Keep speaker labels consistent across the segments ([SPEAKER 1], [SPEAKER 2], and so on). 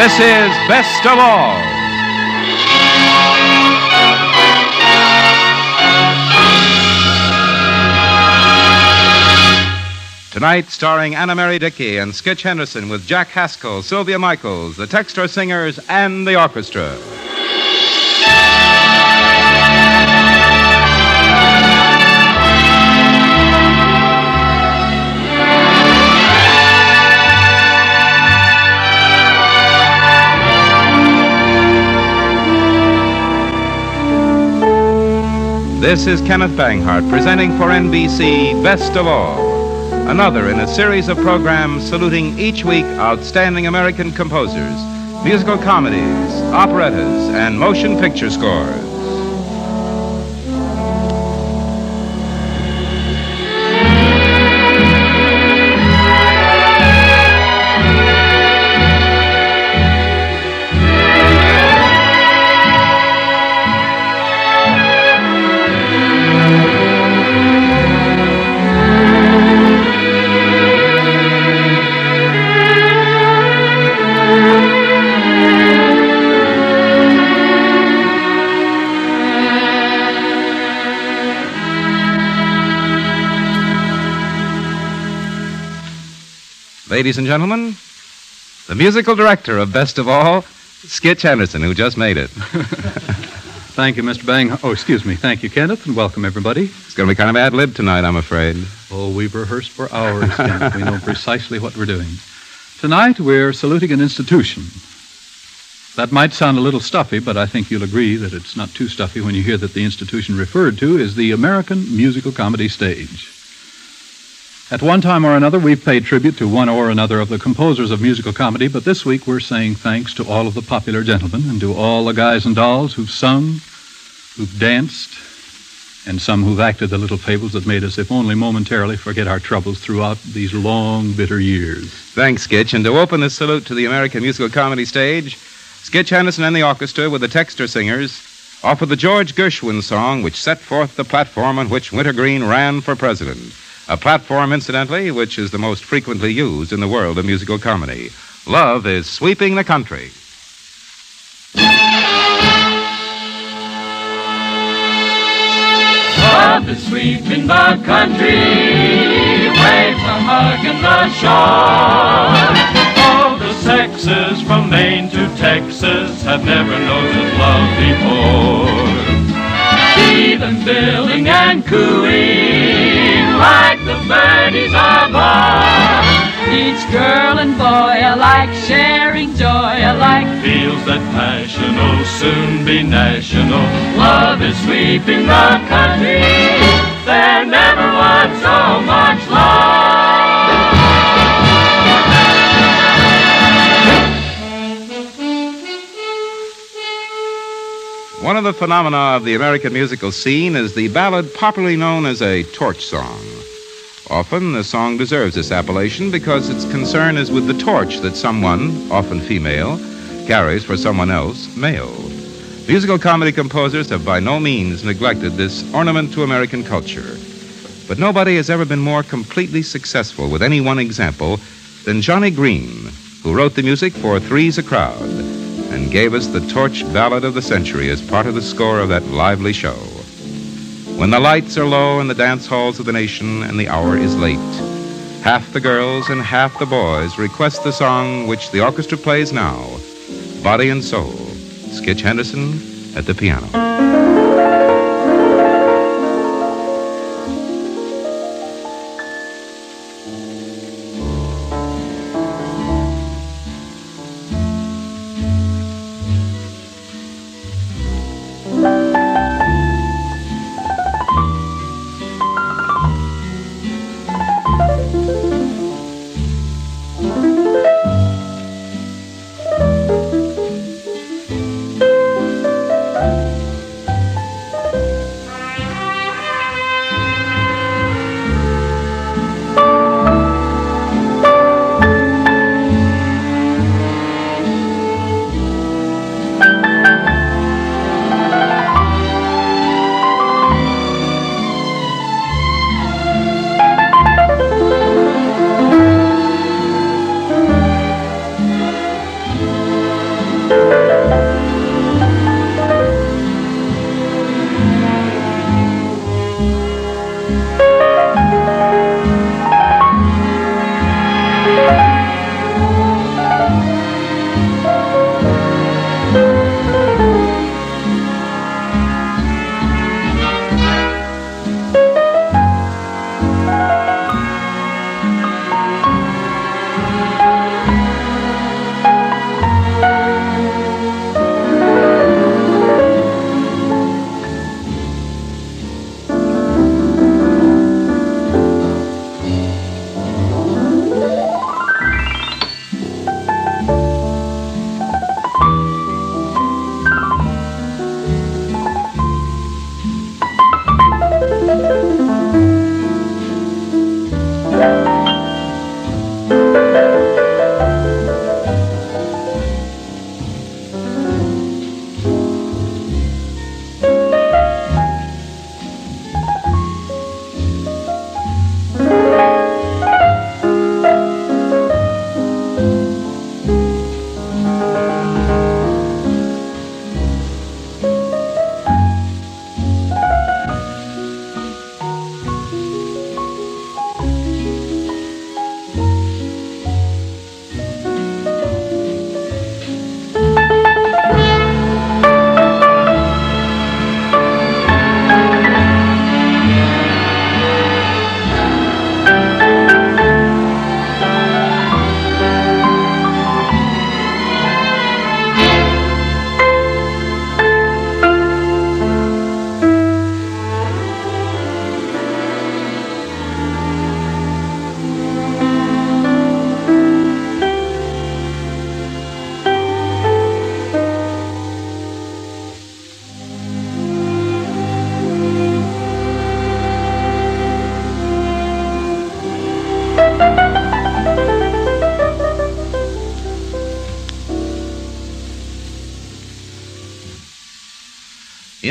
[SPEAKER 1] This is Best of All. Tonight, starring Anna Mary Dickey and Skitch Henderson with Jack Haskell, Sylvia Michaels, the Textor Singers, and the orchestra. This is Kenneth Banghart presenting for NBC Best of All, another in a series of programs saluting each week outstanding American composers, musical comedies, operettas, and motion picture scores. Ladies and gentlemen, the musical director of Best of All, Skitch Henderson, who just made it.
[SPEAKER 2] Thank you, Mr. Bang. Oh, excuse me. Thank you, Kenneth, and welcome, everybody.
[SPEAKER 1] It's going to be kind of ad-lib tonight, I'm afraid.
[SPEAKER 2] Oh, we've rehearsed for hours, Kenneth. We know precisely what we're doing. Tonight, we're saluting an institution. That might sound a little stuffy, but I think you'll agree that it's not too stuffy when you hear that the institution referred to is the American musical comedy stage. At one time or another, we've paid tribute to one or another of the composers of musical comedy, but this week we're saying thanks to all of the popular gentlemen and to all the guys and dolls who've sung, who've danced, and some who've acted the little fables that made us, if only momentarily, forget our troubles throughout these long, bitter years.
[SPEAKER 1] Thanks, Skitch. And to open this salute to the American musical comedy stage, Skitch Henderson and the orchestra with the Textor Singers offer the George Gershwin song which set forth the platform on which Wintergreen ran for president. A platform, incidentally, which is the most frequently used in the world of musical comedy. Love is sweeping the country.
[SPEAKER 3] Love is sweeping the country, waves are hugging the shore. All the sexes from Maine to Texas have never known this love before. See them billing and cooing like the birdies above.
[SPEAKER 4] Each girl and boy alike sharing joy alike.
[SPEAKER 3] Feels that passion will soon be national. Love is sweeping the country. There never was so much love.
[SPEAKER 1] One of the phenomena of the American musical scene is the ballad popularly known as a torch song. Often, the song deserves this appellation because its concern is with the torch that someone, often female, carries for someone else, male. Musical comedy composers have by no means neglected this ornament to American culture. But nobody has ever been more completely successful with any one example than Johnny Green, who wrote the music for Three's a Crowd and gave us the torch ballad of the century as part of the score of that lively show. When the lights are low in the dance halls of the nation and the hour is late, half the girls and half the boys request the song which the orchestra plays now, Body and Soul. Skitch Henderson at the piano.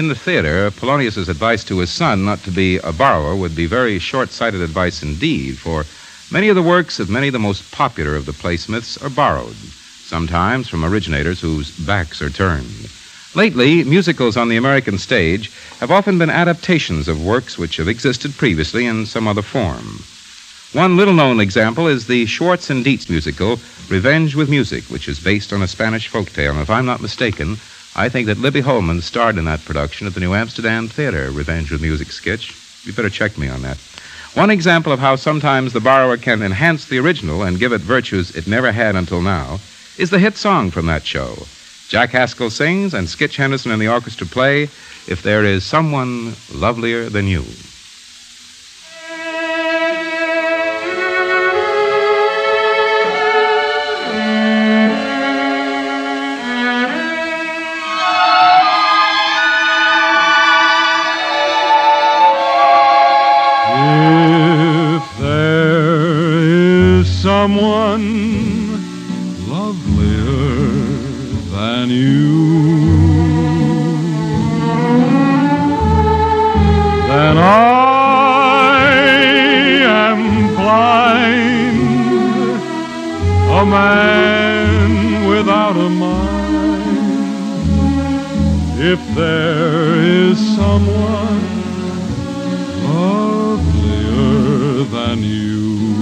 [SPEAKER 1] in the theater, Polonius's advice to his son not to be a borrower would be very short-sighted advice indeed, for many of the works of many of the most popular of the playsmiths are borrowed, sometimes from originators whose backs are turned. Lately, musicals on the American stage have often been adaptations of works which have existed previously in some other form. One little-known example is the Schwartz and Dietz musical, Revenge with Music, which is based on a Spanish folktale. And if I'm not mistaken, I think that Libby Holman starred in that production at the New Amsterdam Theater, Revenge with Music sketch. You better check me on that. One example of how sometimes the borrower can enhance the original and give it virtues it never had until now is the hit song from that show. Jack Haskell sings and Skitch Henderson and the orchestra play, If There Is Someone Lovelier Than You.
[SPEAKER 5] If there is someone lovelier than you, then I am blind, a man without a mind. If there is someone lovelier than you.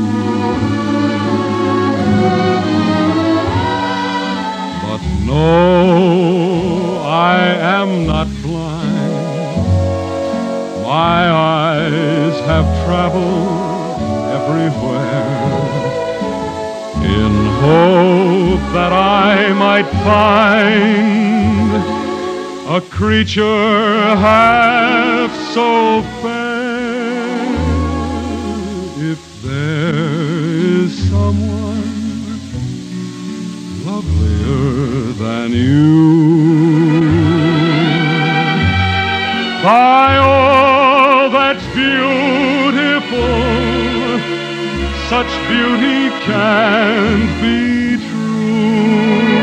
[SPEAKER 5] But no, I am not blind. My eyes have traveled everywhere in hope that I might find a creature half so fair. If there is someone lovelier than you, by all that's beautiful, such beauty can't be true.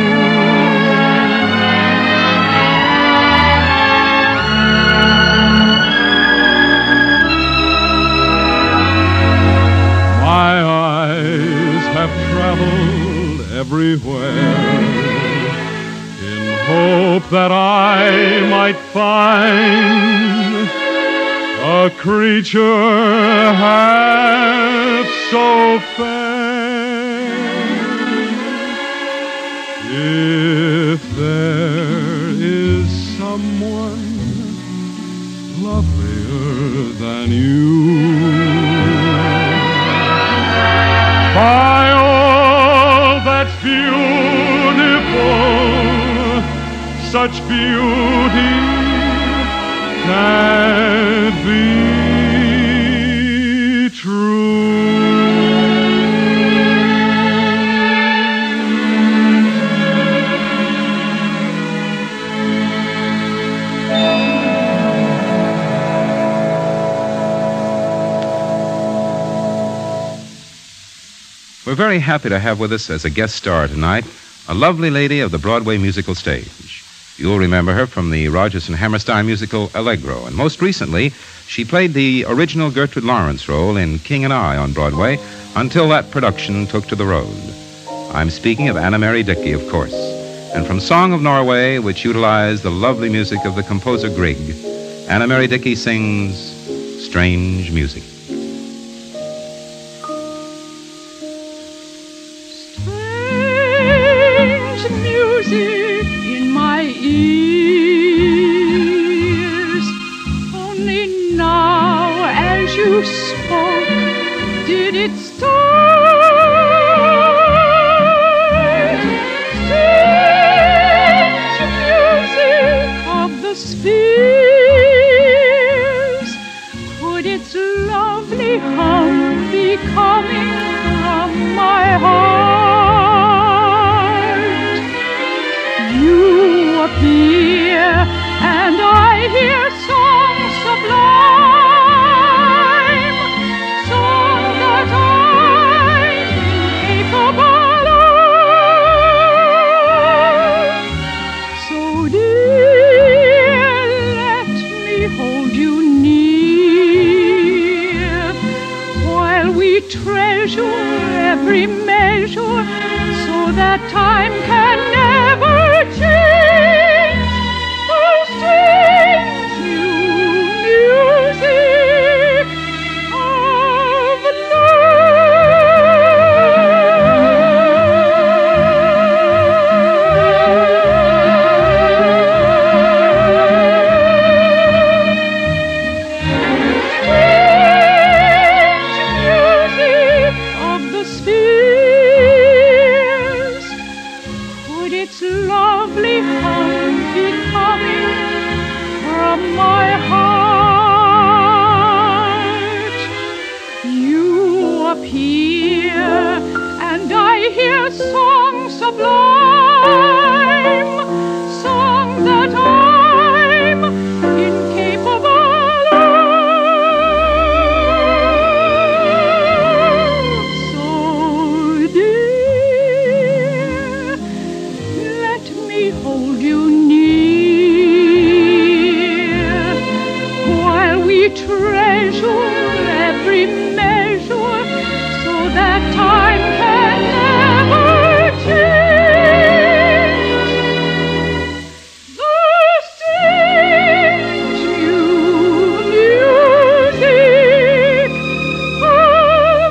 [SPEAKER 5] My eyes have traveled everywhere in hope that I might find a creature half so fair. If there is someone lovelier than you, by all that's beautiful, such beauty can't be true.
[SPEAKER 1] We're very happy to have with us as a guest star tonight a lovely lady of the Broadway musical stage. You'll remember her from the Rodgers and Hammerstein musical Allegro, and most recently, she played the original Gertrude Lawrence role in King and I on Broadway until that production took to the road. I'm speaking of Anna Mary Dickey, of course, and from Song of Norway, which utilized the lovely music of the composer Grieg, Anna Mary Dickey sings Strange Music.
[SPEAKER 4] In my ears, only now as you spoke did it start. Strange music of the spheres, could its lovely hum be coming from my heart? You appear, and I hear songs sublime, songs that I'm incapable of. So dear, let treasure every measure so that time can never change the strange new music of its lovely hum be coming from my heart. You appear and I hear songs sublime, songs that I'm incapable of. So dear, let me hold you near while we treasure every measure so that time can never change the strange new music of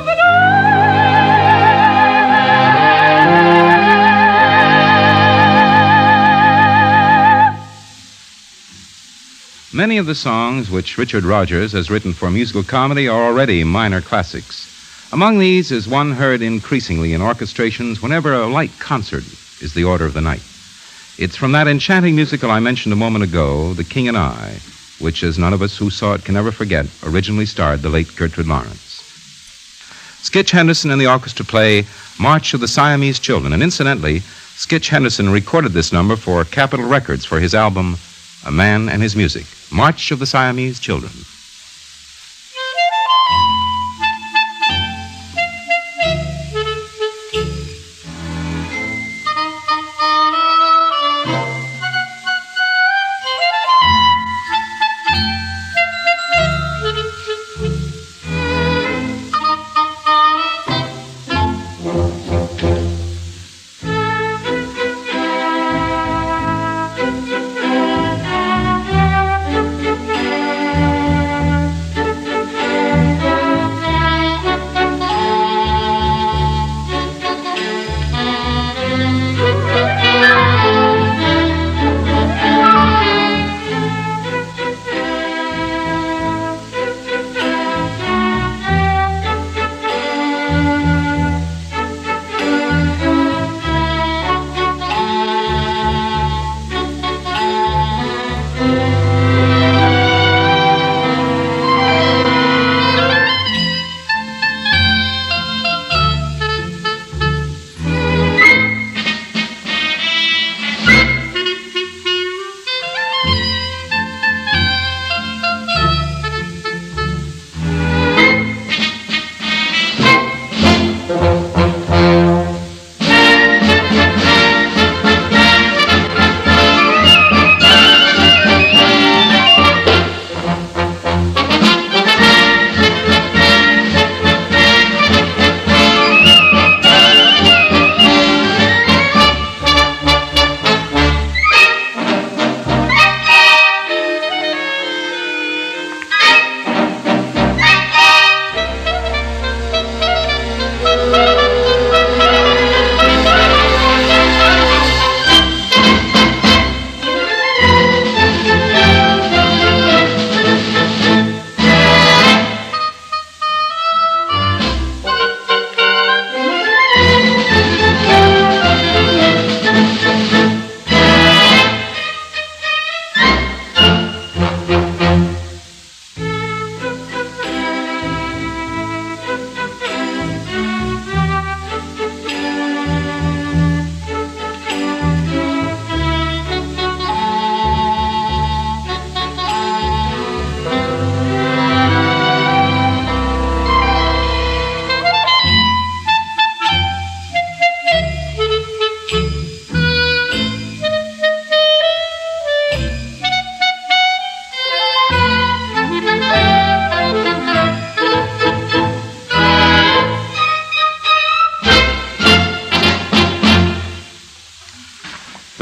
[SPEAKER 1] Many of the songs which Richard Rodgers has written for musical comedy are already minor classics. Among these is one heard increasingly in orchestrations whenever a light concert is the order of the night. It's from that enchanting musical I mentioned a moment ago, The King and I, which, as none of us who saw it can ever forget, originally starred the late Gertrude Lawrence. Skitch Henderson and the orchestra play March of the Siamese Children, and incidentally, Skitch Henderson recorded this number for Capitol Records for his album, A Man and His Music, March of the Siamese Children.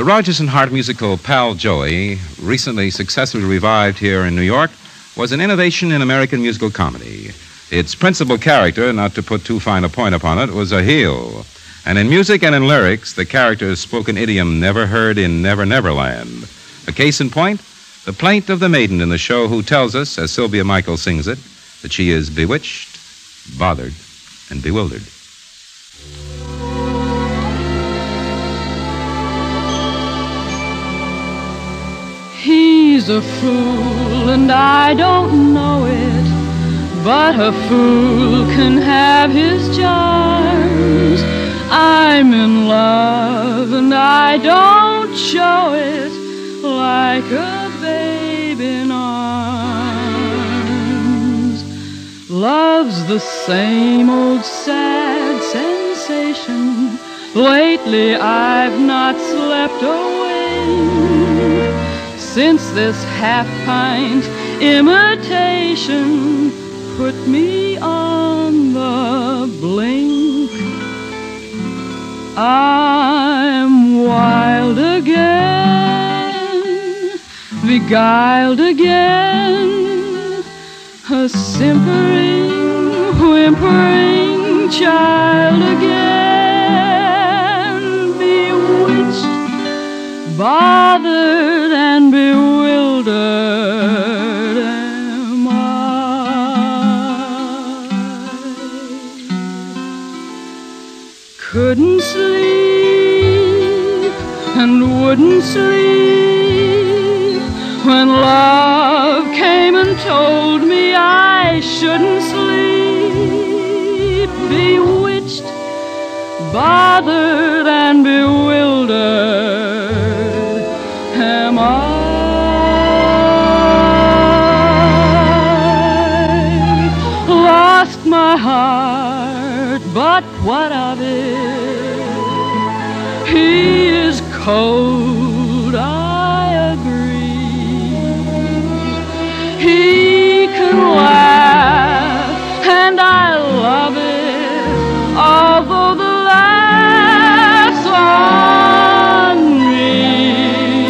[SPEAKER 1] Rodgers and Hart musical Pal Joey, recently successfully revived here in New York, was an innovation in American musical comedy. Its principal character, not to put too fine a point upon it, was a heel. And in music and in lyrics, the character spoke an idiom never heard in Never Never Land. A case in point, the plaint of the maiden in the show who tells us, as Sylvia Michael sings it, that she is bewitched, bothered, and bewildered.
[SPEAKER 4] He's a fool and I don't know it, but a fool can have his charms. I'm in love and I don't show it, like a babe in arms. Love's the same old sad sensation. Lately I've not slept away, since this half-pint imitation put me on the blink. I'm wild again, beguiled again, a simpering, whimpering child again, bewitched, bothered and bewildered am I. Couldn't sleep and wouldn't sleep when love came and told me I shouldn't sleep. Bewitched, bothered and bewildered am I. Lost my heart, but what of it? He is cold, I agree. He can laugh, and I love it, although the laugh's on me.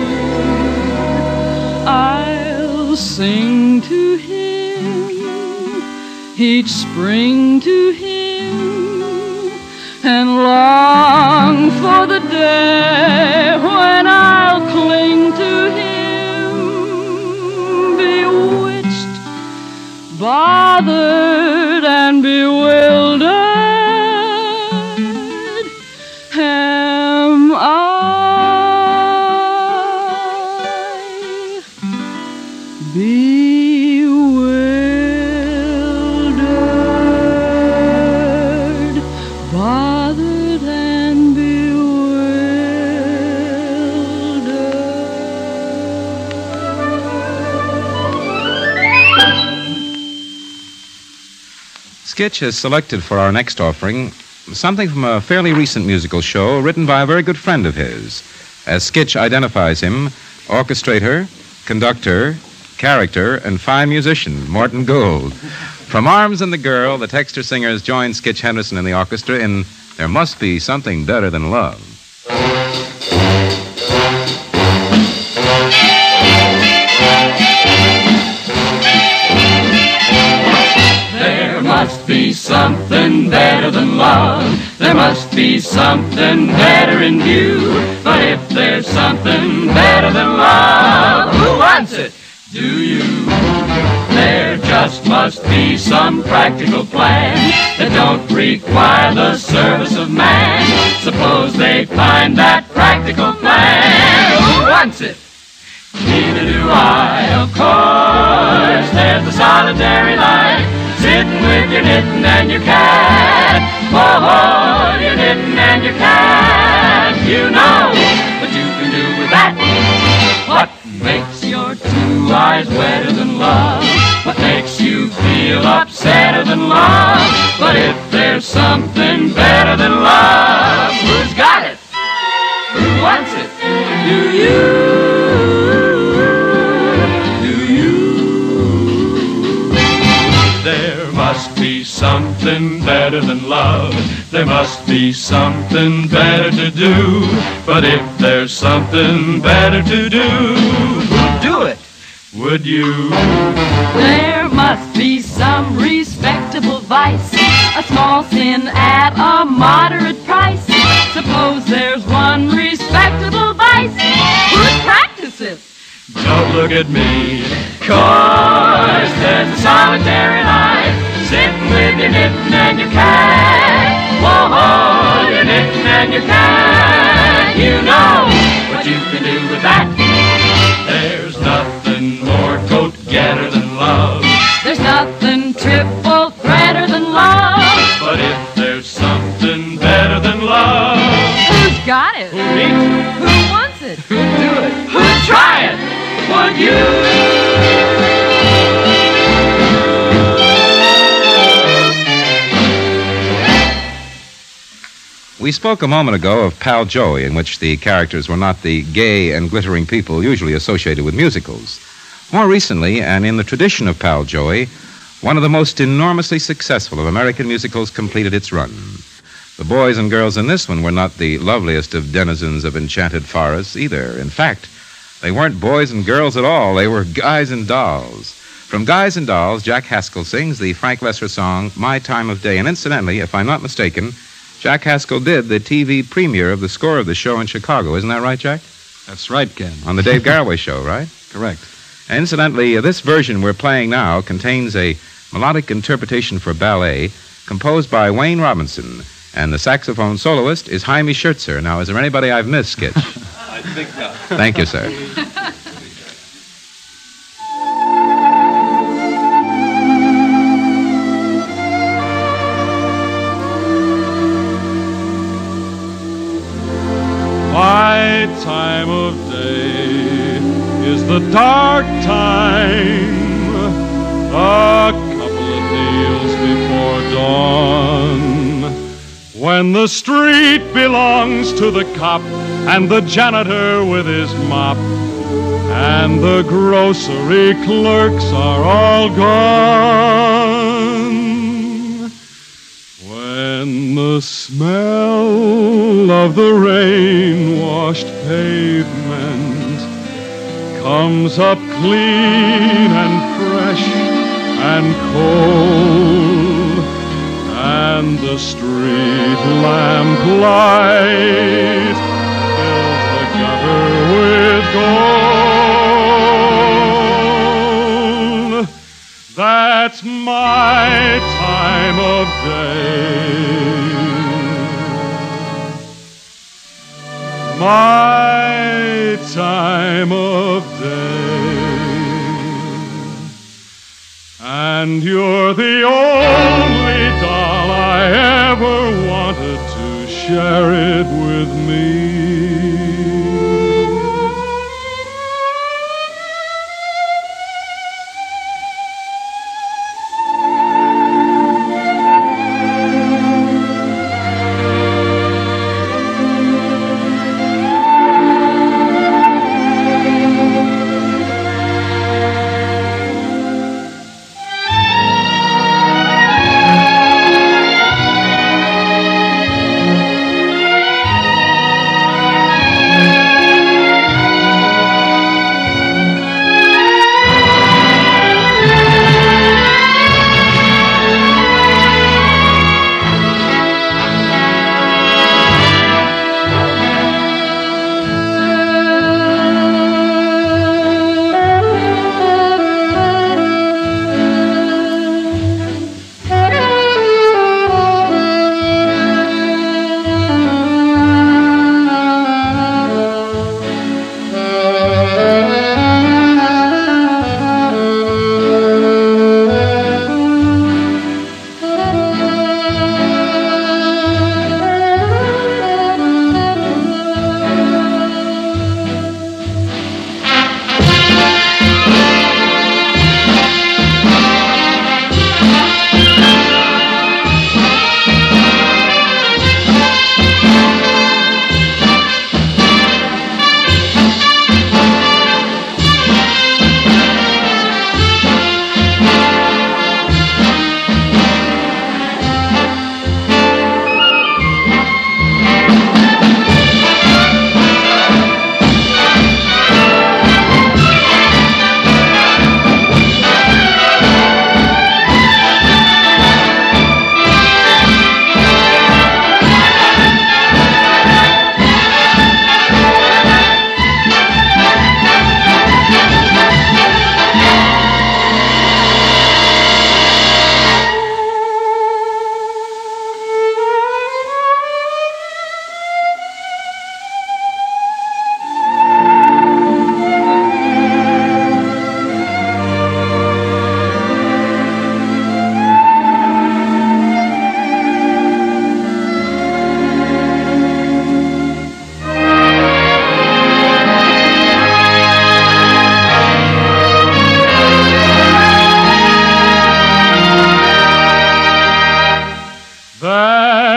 [SPEAKER 4] I'll sing to him each spring to him, and long for the day when I'll cling to him. Bewitched, bothered and bewildered am I. Bewildered, bothered and
[SPEAKER 1] Skitch has selected for our next offering something from a fairly recent musical show written by a very good friend of his. As Skitch identifies him, orchestrator, conductor, character, and fine musician, Morton Gould. From Arms and the Girl, the Texter Singers join Skitch Henderson in the orchestra in There Must Be Something Better Than Love.
[SPEAKER 3] There must be something better than love. There must be something better in view. But if there's something better than love, who wants it? Do you? There just must be some practical plan that don't require the service of man. Suppose they find that practical plan. Who wants it? Neither do I, of course. There's the solitary life, sitting with your knitting and your cat. Oh, your knitting and your cat. You know what you can do with that. What makes your two eyes wetter than love? What makes you feel upsetter than love? But if there's something better than love, who's got it? Who wants it? Do you? There must must be something better than love. There must be something better to do. But if there's something better to do, who'd do it? Would you?
[SPEAKER 4] There must be some respectable vice, a small sin at a moderate price. Suppose there's one respectable vice. Who'd practice it?
[SPEAKER 3] Don't look at me, 'cause there's a solitary life, sitting with your knitting and your cat. Whoa, your knitting and your cat. You know what you can do with that. There's nothing more go-getter than love.
[SPEAKER 4] There's nothing triple threader than love.
[SPEAKER 3] But if there's something better than love,
[SPEAKER 4] Who's got it?
[SPEAKER 3] who needs it?
[SPEAKER 4] Who wants it?
[SPEAKER 3] Who'd do it? Who'd try it? Would you?
[SPEAKER 1] We spoke a moment ago of Pal Joey, in which the characters were not the gay and glittering people usually associated with musicals. More recently, and in the tradition of Pal Joey, one of the most enormously successful of American musicals completed its run. The boys and girls in this one were not the loveliest of denizens of enchanted forests either. In fact, they weren't boys and girls at all. They were guys and dolls. From Guys and Dolls, Jack Haskell sings the Frank Loesser song, My Time of Day. And incidentally, if I'm not mistaken, Jack Haskell did the TV premiere of the score of the show in Chicago. Isn't that right, Jack?
[SPEAKER 2] That's right, Ken.
[SPEAKER 1] On the Dave Garroway show, right?
[SPEAKER 2] Correct.
[SPEAKER 1] Incidentally, this version we're playing now contains a melodic interpretation for ballet composed by Wayne Robinson, and the saxophone soloist is Jaime Schertzer. Now, is there anybody I've missed, Skitch?
[SPEAKER 2] I think not.
[SPEAKER 1] Thank you, sir.
[SPEAKER 5] My time of day is the dark time, a couple of deals before dawn, when the street belongs to the cop and the janitor with his mop, and the grocery clerks are all gone. When the smell of the rain-washed pavement comes up clean and fresh and cold, and the street lamp light fills the gutter with gold, that's my time of day. My time of day. And you're the only doll I ever wanted to share it with me.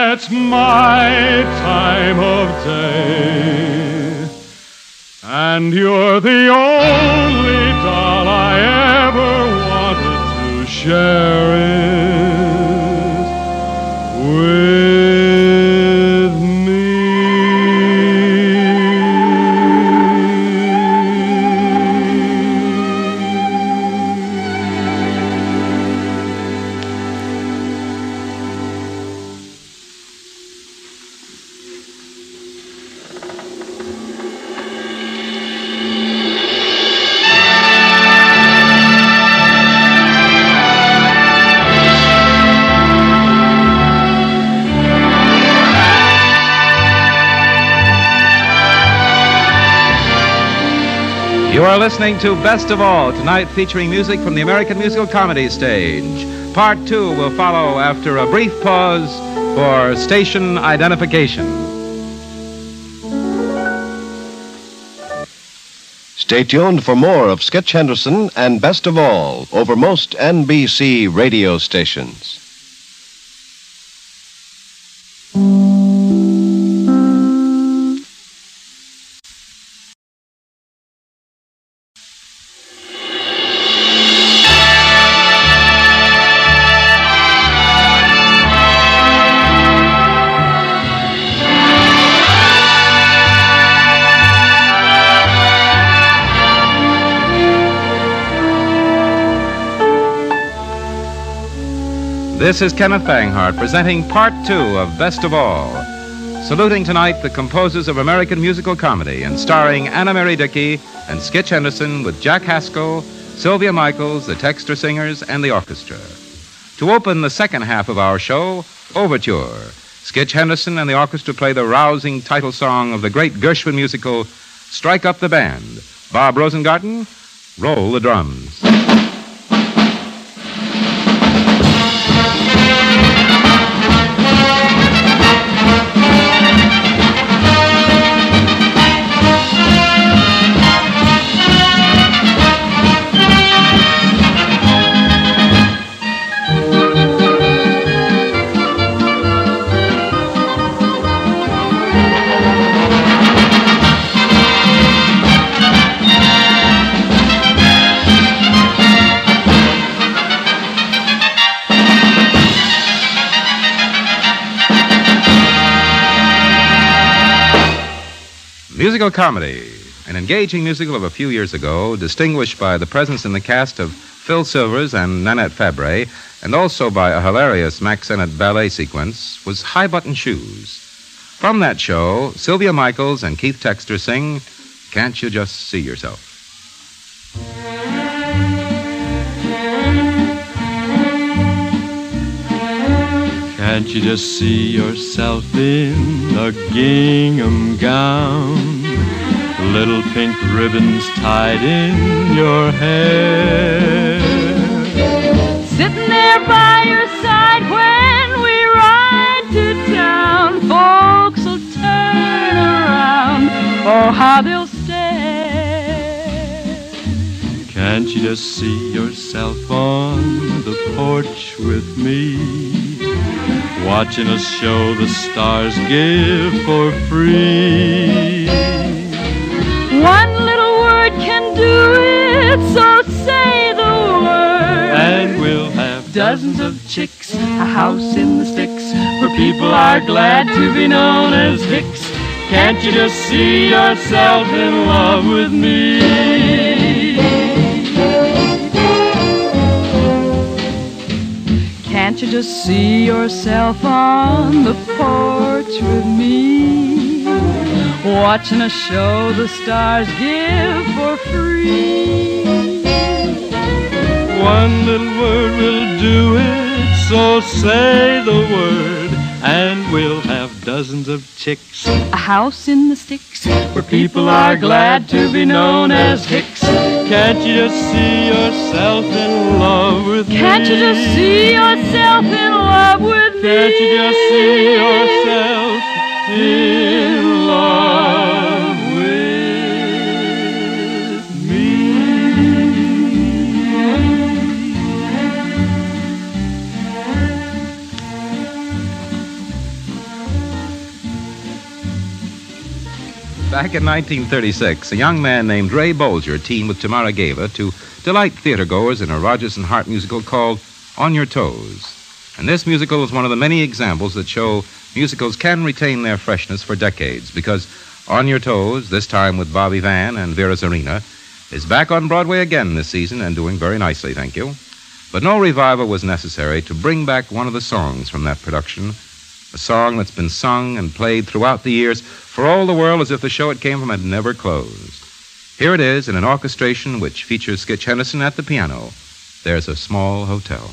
[SPEAKER 5] it's my time of day. And you're the only doll I ever wanted to share it with me.
[SPEAKER 1] You are listening to Best of All, tonight featuring music from the American musical comedy stage. Part 2 will follow after a brief pause for station identification.
[SPEAKER 6] Stay tuned for more of Skitch Henderson and Best of All over most NBC radio stations.
[SPEAKER 1] This is Kenneth Banghart presenting Part 2 of Best of All. Saluting tonight the composers of American musical comedy and starring Anna Mary Dickey and Skitch Henderson with Jack Haskell, Sylvia Michaels, the Texter Singers, and the orchestra. To open the second half of our show, Overture. Skitch Henderson and the orchestra play the rousing title song of the great Gershwin musical, Strike Up the Band. Bob Rosengarten, roll the drums. Musical comedy, an engaging musical of a few years ago, distinguished by the presence in the cast of Phil Silvers and Nanette Fabray, and also by a hilarious Mack Sennett ballet sequence, was High Button Shoes. From that show, Sylvia Michaels and Keith Texter sing, Can't You Just See Yourself?
[SPEAKER 3] Can't you just see yourself in a gingham gown? Little pink ribbons tied in your hair.
[SPEAKER 4] Sitting there by your side when we ride to town, folks will turn around, oh how they'll stare.
[SPEAKER 3] Can't you just see yourself on the porch with me, watching us show the stars give for free?
[SPEAKER 4] One little word can do it, so say the word.
[SPEAKER 3] And we'll have
[SPEAKER 4] Dozens of chicks, a house in the sticks, where people are glad to be known as hicks.
[SPEAKER 3] Can't you just see yourself in love with me?
[SPEAKER 4] Can't you just see yourself on the porch with me, watching a show the stars give for free?
[SPEAKER 3] One little word will do it, so say the word, and we'll have dozens of chicks,
[SPEAKER 4] A house in the sticks,
[SPEAKER 3] where people are glad to be known as hicks. Can't you just see yourself in love with me?
[SPEAKER 4] Can't you just see yourself in love with me?
[SPEAKER 3] Can't you just see yourself in love with me?
[SPEAKER 1] Back in 1936, a young man named Ray Bolger teamed with Tamara Gala to delight theatergoers in a Rodgers and Hart musical called On Your Toes. And this musical is one of the many examples that show musicals can retain their freshness for decades, because On Your Toes, this time with Bobby Van and Vera Zarina, is back on Broadway again this season and doing very nicely, thank you. But no revival was necessary to bring back one of the songs from that production, a song that's been sung and played throughout the years for all the world as if the show it came from had never closed. Here it is in an orchestration which features Skitch Henderson at the piano. There's a Small Hotel.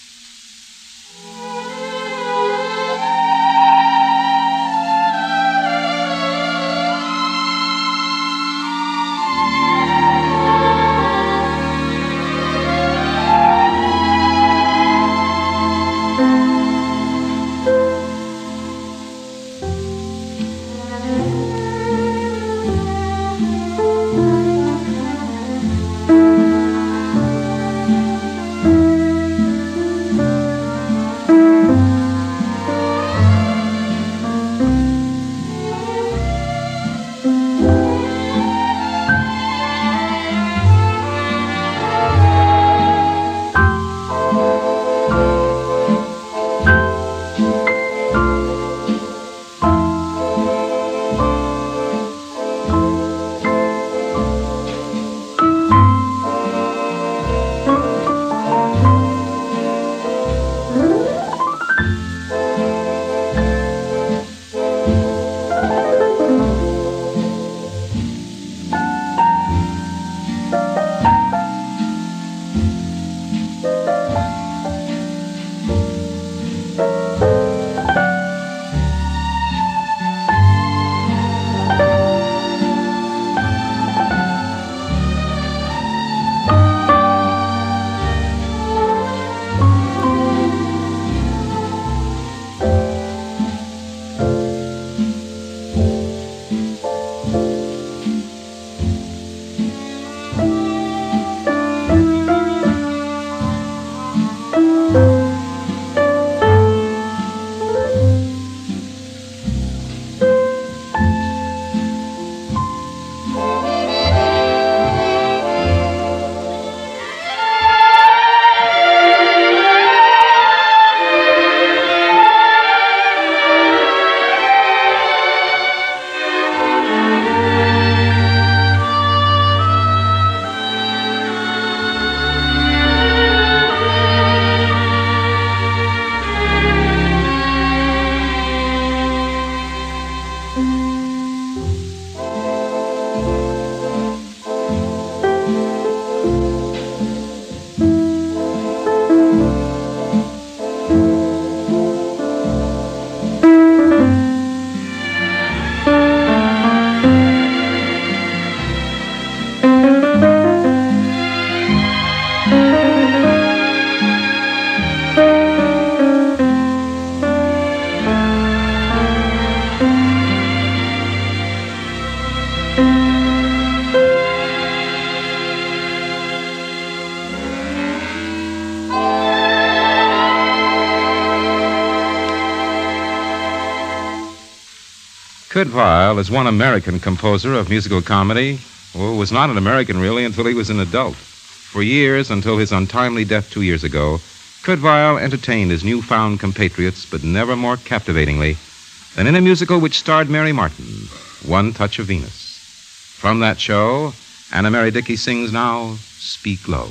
[SPEAKER 1] Kurt Weill is one American composer of musical comedy who was not an American, really, until he was an adult. For years, until his untimely death 2 years ago, Kurt Weill entertained his newfound compatriots, but never more captivatingly than in a musical which starred Mary Martin, One Touch of Venus. From that show, Anna Mary Dickey sings now, Speak Low.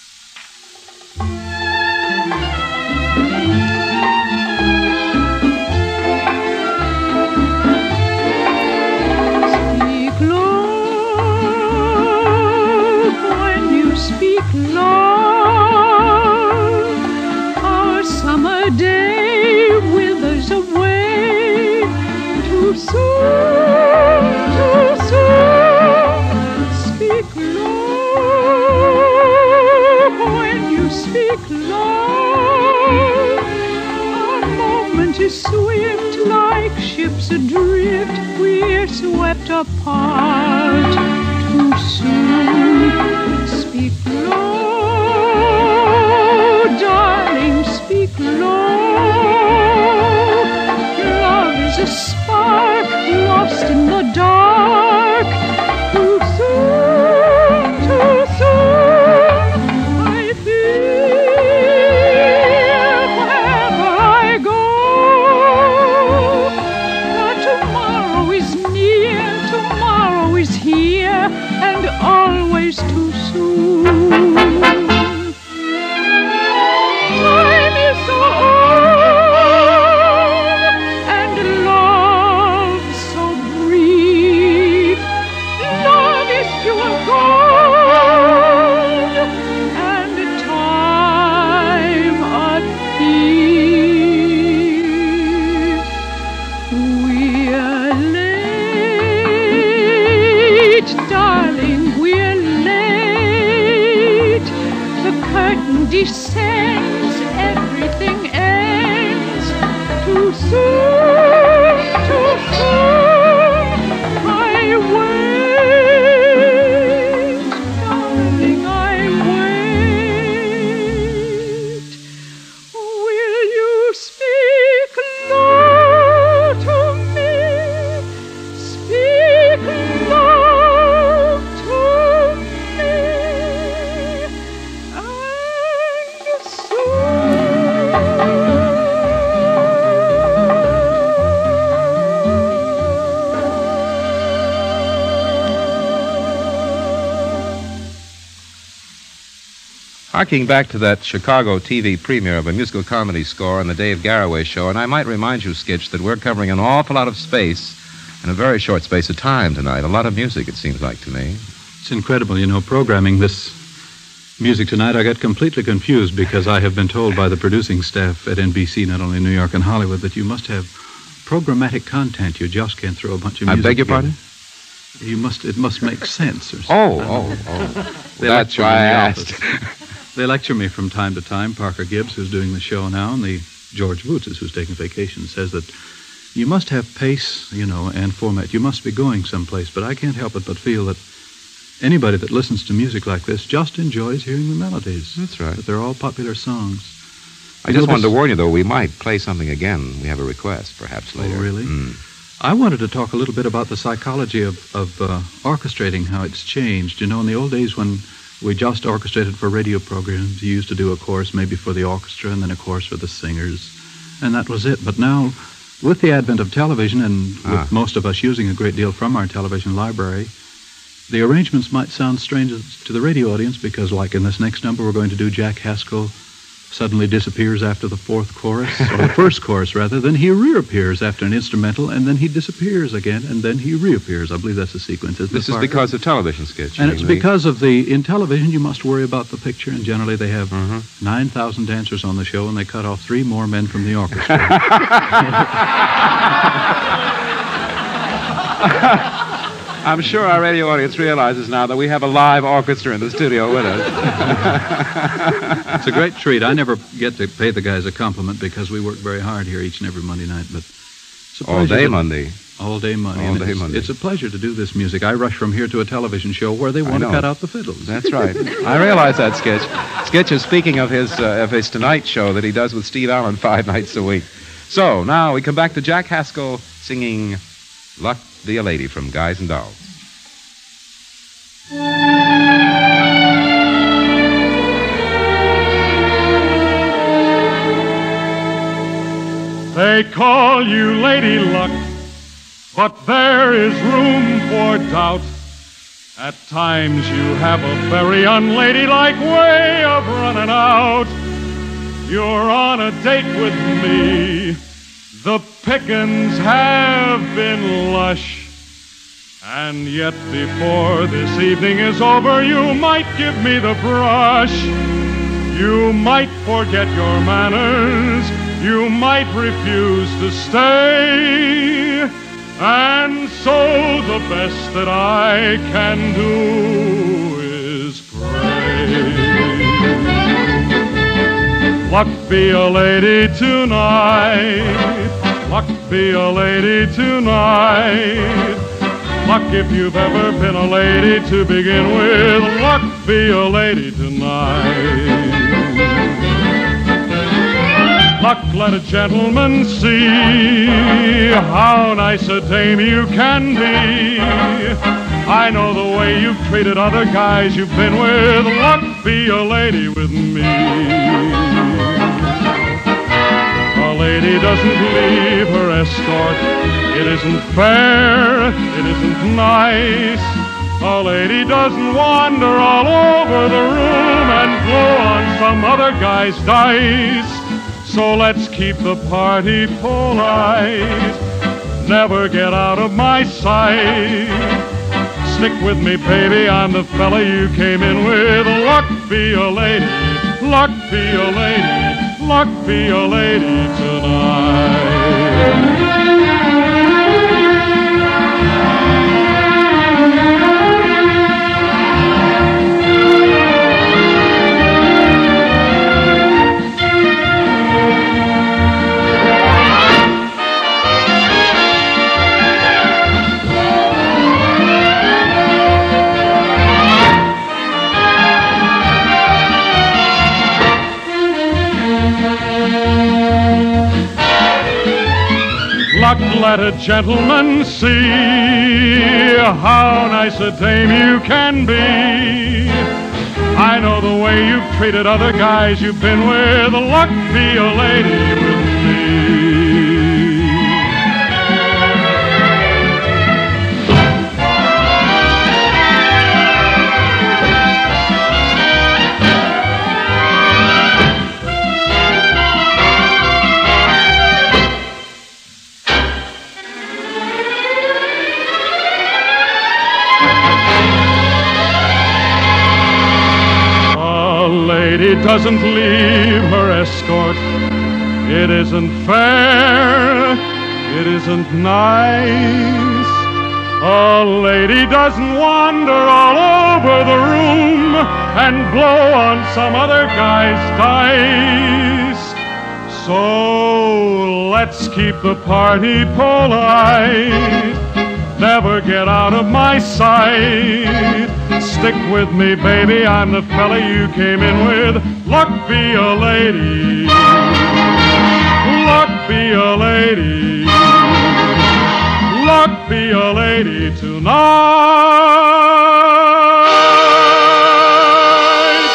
[SPEAKER 4] Our summer day withers away too soon, too soon. Speak low when you speak low. Our moment is swift like ships adrift. We're swept apart too soon. Speak low, darling, speak low. Love is a spark lost in the dark. too soon, too soon I wait, darling, I wait. Will you speak low to me? Speak low to me, and
[SPEAKER 1] Harking back to that Chicago TV premiere of a musical comedy score on the Dave Garroway Show, and I might remind you, Skitch, that we're covering an awful lot of space in a very short space of time tonight. A lot of music, it seems like to me.
[SPEAKER 2] It's incredible, programming this music tonight. I got completely confused because I have been told by the producing staff at NBC, not only New York and Hollywood, that you must have programmatic content. You just can't throw a bunch of music.
[SPEAKER 1] I beg your pardon?
[SPEAKER 2] It must make sense or
[SPEAKER 1] something. That's why I asked.
[SPEAKER 2] They lecture me from time to time. Parker Gibbs, who's doing the show now, and the George Boots, who's taking vacation, says that you must have pace, and format. You must be going someplace. But I can't help it but feel that anybody that listens to music like this just enjoys hearing the melodies.
[SPEAKER 1] That's right.
[SPEAKER 2] That they're all popular songs.
[SPEAKER 1] I just wanted to warn you, though, we might play something again. We have a request, perhaps later.
[SPEAKER 2] Oh, really? I wanted to talk a little bit about the psychology of orchestrating, how it's changed. In the old days when we just orchestrated for radio programs, you used to do a course maybe for the orchestra and then a course for the singers, and that was it. But now, with the advent of television and with most of us using a great deal from our television library, the arrangements might sound strange to the radio audience because, like in this next number, we're going to do Jack Haskell suddenly disappears after the fourth chorus, or the first chorus, rather. Then he reappears after an instrumental, and then he disappears again, and then he reappears. I believe that's the sequence, isn't it,
[SPEAKER 1] This is because of television, Skitch.
[SPEAKER 2] And it's because of in television, you must worry about the picture, and generally they have 9,000 dancers on the show, and they cut off 3 more men from the orchestra.
[SPEAKER 1] I'm sure our radio audience realizes now that we have a live orchestra in the studio with us.
[SPEAKER 2] It's a great treat. I never get to pay the guys a compliment because we work very hard here each and every Monday night. But it's a
[SPEAKER 1] all day Monday.
[SPEAKER 2] All day Monday. It's a pleasure to do this music. I rush from here to a television show where they want to cut out the fiddles.
[SPEAKER 1] That's right. I realize that, Skitch. Skitch is speaking of his Tonight show that he does with Steve Allen 5 nights a week. So now we come back to Jack Haskell singing Luck Be a Lady from Guys and Dolls.
[SPEAKER 5] They call you Lady Luck, but there is room for doubt. At times you have a very unladylike way of running out. You're on a date with me. The pickings have been lush. And yet before this evening is over, you might give me the brush. You might forget your manners. You might refuse to stay. And so the best that I can do is pray. Luck be a lady tonight. Luck be a lady tonight. Luck if you've ever been a lady to begin with. Luck be a lady tonight. Luck let a gentleman see how nice a dame you can be. I know the way you've treated other guys you've been with. Luck be a lady with me. A lady doesn't leave her escort. It isn't fair, it isn't nice. A lady doesn't wander all over the room and blow on some other guy's dice. So let's keep the party polite. Never get out of my sight. Stick with me, baby, I'm the fella you came in with. Luck be a lady, luck be a lady, luck be a lady tonight. luck, let a gentleman see how nice a dame you can be. I know the way you've treated other guys you've been with. Luck be a lady with me. Lady doesn't leave her escort. It isn't fair, it isn't nice. A lady doesn't wander all over the room and blow on some other guy's dice. So let's keep the party polite. Never get out of my sight. Stick with me, baby, I'm the fella you came in with. Luck be a lady. Luck be a lady. Luck be a lady tonight.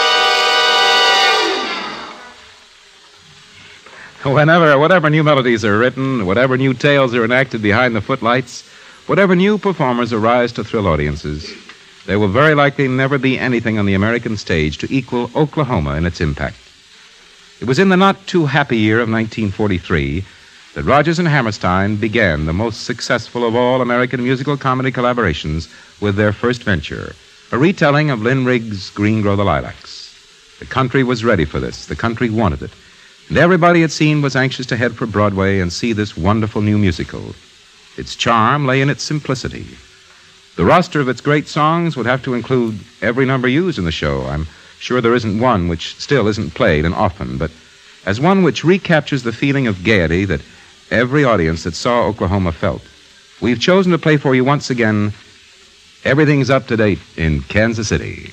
[SPEAKER 1] Whatever new melodies are written, whatever new tales are enacted behind the footlights, whatever new performers arise to thrill audiences, there will very likely never be anything on the American stage to equal Oklahoma in its impact. It was in the not-too-happy year of 1943 that Rodgers and Hammerstein began the most successful of all American musical comedy collaborations with their first venture, a retelling of Lynn Riggs' Green Grow the Lilacs. The country was ready for this. The country wanted it. And everybody, it seemed, was anxious to head for Broadway and see this wonderful new musical. Its charm lay in its simplicity. The roster of its great songs would have to include every number used in the show. I'm sure there isn't one which still isn't played, and often, but as one which recaptures the feeling of gaiety that every audience that saw Oklahoma felt. We've chosen to play for you once again, Everything's Up to Date in Kansas City.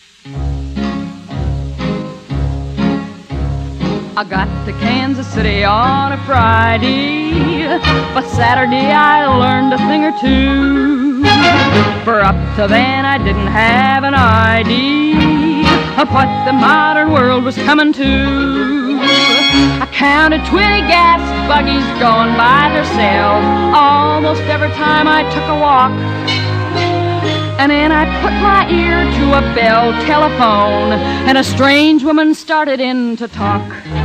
[SPEAKER 4] I got to Kansas City on a Friday, but Saturday I learned a thing or two. For up to then I didn't have an idea of what the modern world was coming to. I counted 20 gas buggies going by themselves almost every time I took a walk. And then I put my ear to a bell telephone, and a strange woman started in to talk.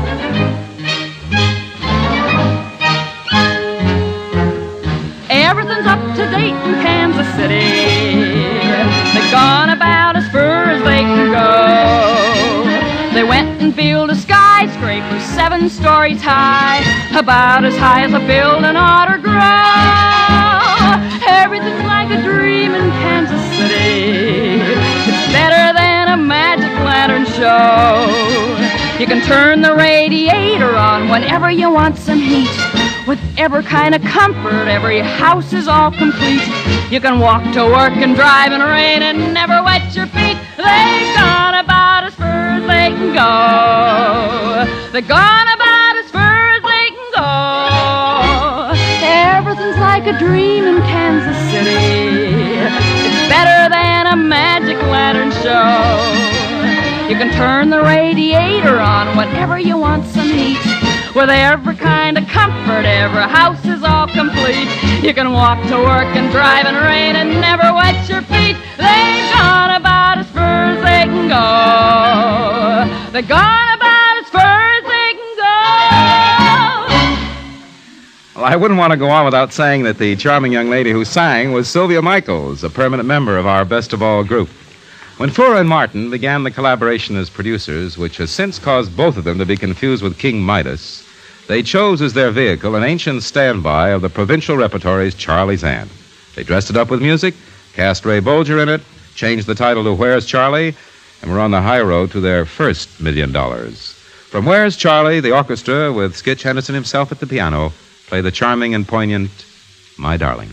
[SPEAKER 4] Everything's up to date in Kansas City. They've gone about as far as they can go. They went and built a skyscraper 7 stories high, about as high as a building ought to grow. Everything's like a dream in Kansas City. It's better than a magic lantern show. You can turn the radiator on whenever you want some heat. With every kind of comfort, every house is all complete. You can walk to work and drive in rain and never wet your feet. They've gone about as far as they can go. They've gone about as far as they can go. Everything's like a dream in Kansas City. It's better than a magic lantern show. You can turn the radiator on whenever you want some heat. With every kind of comfort, every house is all complete. You can walk to work and drive in rain and never wet your feet. They've gone about as far as they can go. They've gone about as far as they can go.
[SPEAKER 1] Well, I wouldn't want to go on without saying that the charming young lady who sang was Sylvia Michaels, a permanent member of our Best of All group. When Fuhrer and Martin began the collaboration as producers, which has since caused both of them to be confused with King Midas, they chose as their vehicle an ancient standby of the provincial repertory's Charlie's Aunt. They dressed it up with music, cast Ray Bolger in it, changed the title to Where's Charlie, and were on the high road to their first $1 million. From Where's Charlie, the orchestra, with Skitch Henderson himself at the piano, play the charming and poignant My Darling.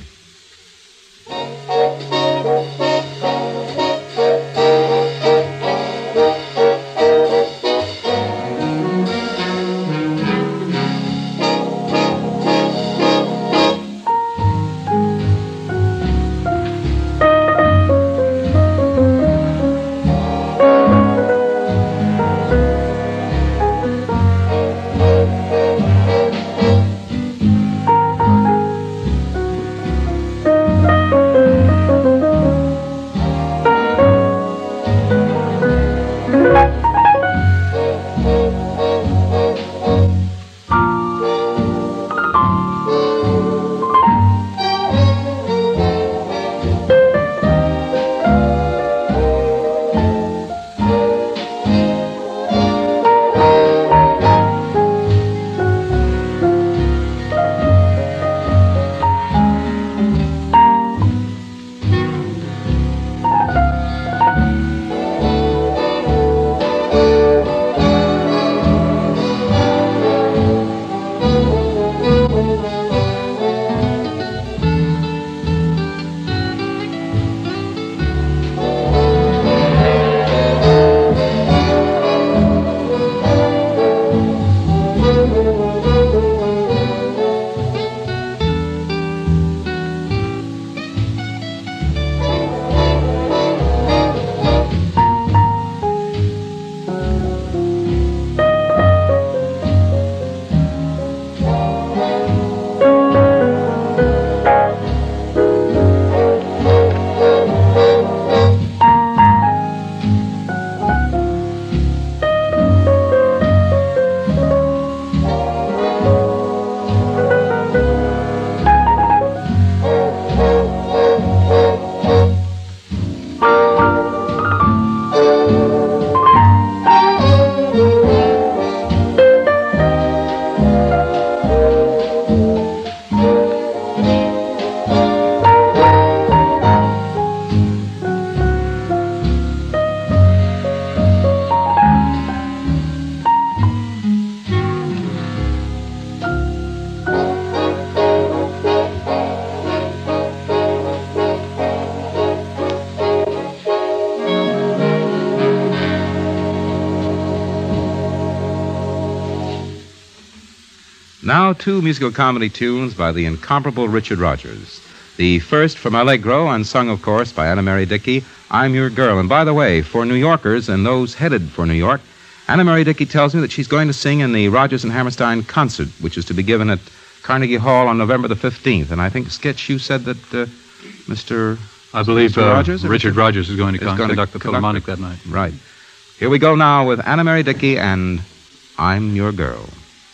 [SPEAKER 1] Now, two musical comedy tunes by the incomparable Richard Rodgers. The first from Allegro, and sung, of course, by Anna Mary Dickey, I'm Your Girl. And by the way, for New Yorkers and those headed for New York, Anna Mary Dickey tells me that she's going to sing in the Rodgers and Hammerstein concert, which is to be given at Carnegie Hall on November the 15th. And I think, Sketch, you said that Mr.
[SPEAKER 2] I believe
[SPEAKER 1] Rodgers,
[SPEAKER 2] Richard Rodgers is going to conduct the Philharmonic that night.
[SPEAKER 1] Right. Here we go now with Anna Mary Dickey and I'm Your Girl.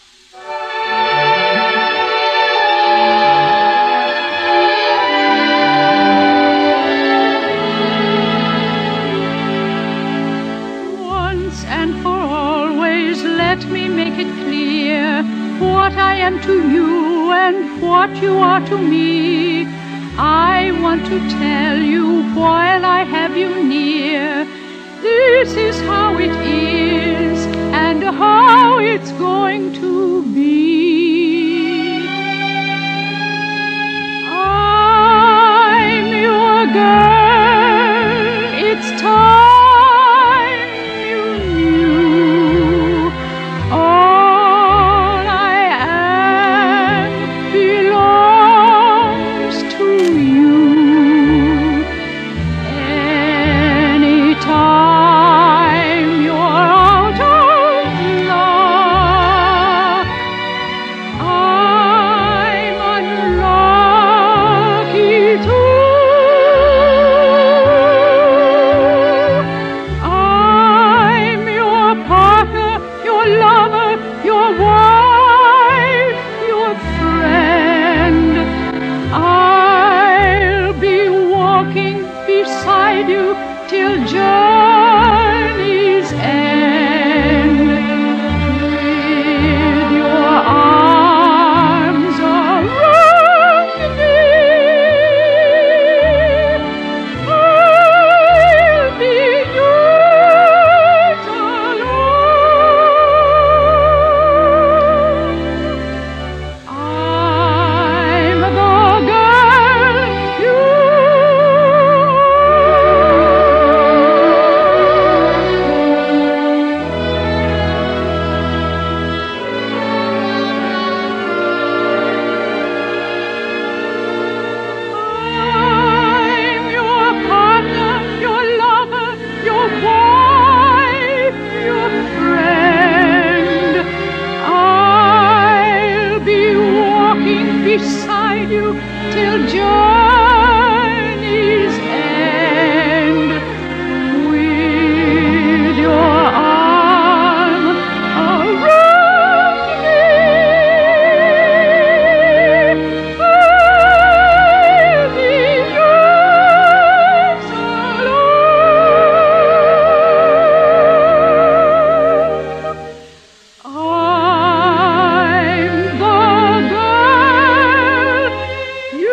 [SPEAKER 4] Once and for always, let me make it clear what I am to you and what you are to me. I want to tell you while I have you near. This is how it is and how it's going to be. I'm your girl, it's time you knew. All I am belongs to you. Anytime you're out of love, I'm unlucky too. I'm your partner, your lover, your wife, your friend. I'll be walking beside you till journey's end, with your arms around me. I'll be yours alone. I'm the girl you I'm your partner, your lover, your wife, your friend. I'll be walking beside you till journey's end, with your arm around me. I'll be yours alone. I'm the girl you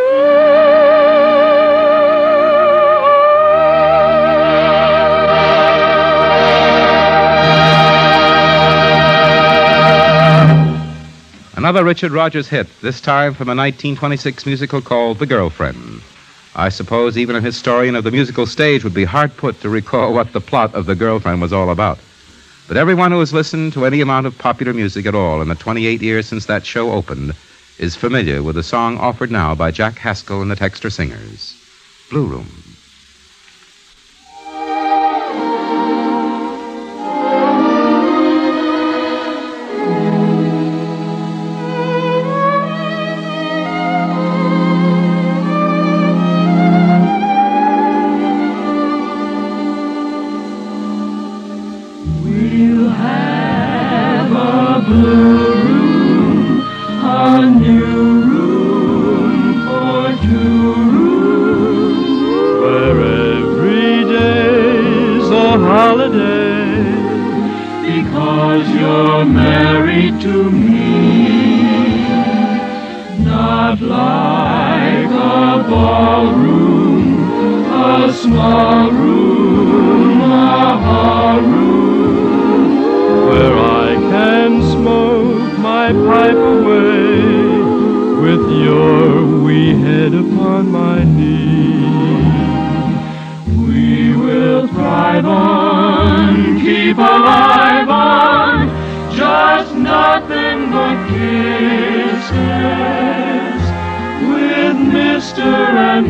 [SPEAKER 1] Another Richard Rodgers hit, this time from a 1926 musical called The Girlfriend. I suppose even a historian of the musical stage would be hard put to recall what the plot of The Girlfriend was all about. But everyone who has listened to any amount of popular music at all in the 28 years since that show opened is familiar with the song offered now by Jack Haskell and the Texter Singers, Blue Room.
[SPEAKER 3] We'll have a blue room, a new room for two rooms, where every day's a holiday, because you're married to me. Not like a ballroom, a small room, a hall room, where I can smoke my pipe away with your wee head upon my knee. We will thrive on, keep alive on, just nothing but kiss. and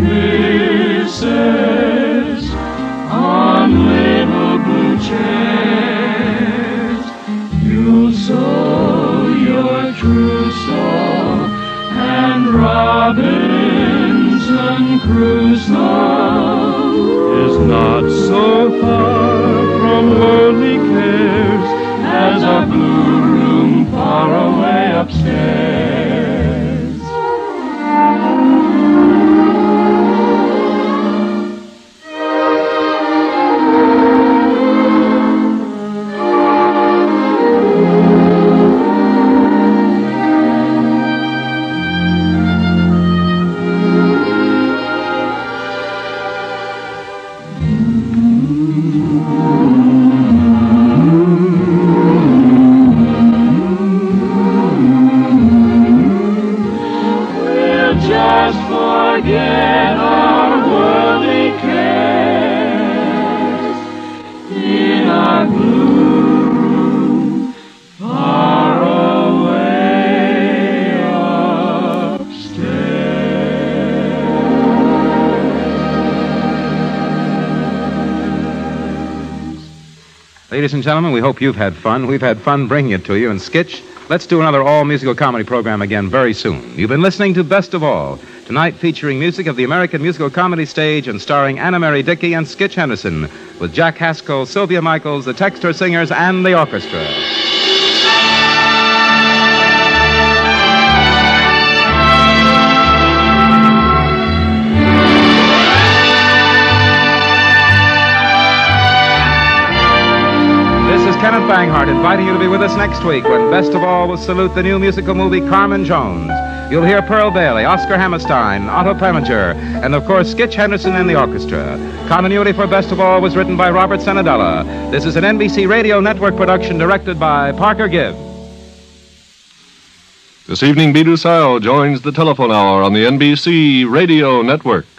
[SPEAKER 3] misses on little blue chairs. You'll sow your trousseau, and Robinson Crusoe is not so far from worldly cares as a blue room far away upstairs. Just forget our worldly cares in our blue room far away upstairs.
[SPEAKER 1] Ladies and gentlemen, we hope you've had fun. We've had fun bringing it to you. And Skitch, let's do another all-musical comedy program again very soon. You've been listening to Best of All, tonight featuring music of the American musical comedy stage and starring Anna Mary Dickey and Skitch Henderson, with Jack Haskell, Sylvia Michaels, the Texter Singers, and the orchestra. This is Kenneth Banghart inviting you to be with us next week when Best of All will salute the new musical movie Carmen Jones. You'll hear Pearl Bailey, Oscar Hammerstein, Otto Preminger, and of course Skitch Henderson and the orchestra. Continuity for Best of All was written by Robert Senadella. This is an NBC Radio Network production directed by Parker Gibb.
[SPEAKER 7] This evening, Bidu Sayal joins the telephone hour on the NBC Radio Network.